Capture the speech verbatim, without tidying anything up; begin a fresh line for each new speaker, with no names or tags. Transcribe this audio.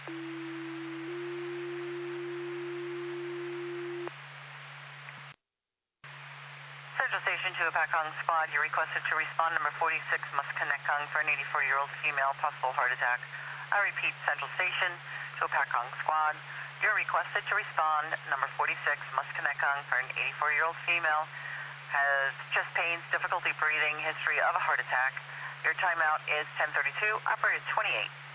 Central Station to Apacong Squad, you're requested to respond. Number forty-six, Musconetcong for an eighty-four-year-old female, possible heart attack. I repeat, Central Station to Apacong Squad, you're requested to respond. Number forty-six, Musconetcong for an eighty-four-year-old female, has chest pains, difficulty breathing, history of a heart attack. Your timeout is ten thirty-two, operator twenty-eight.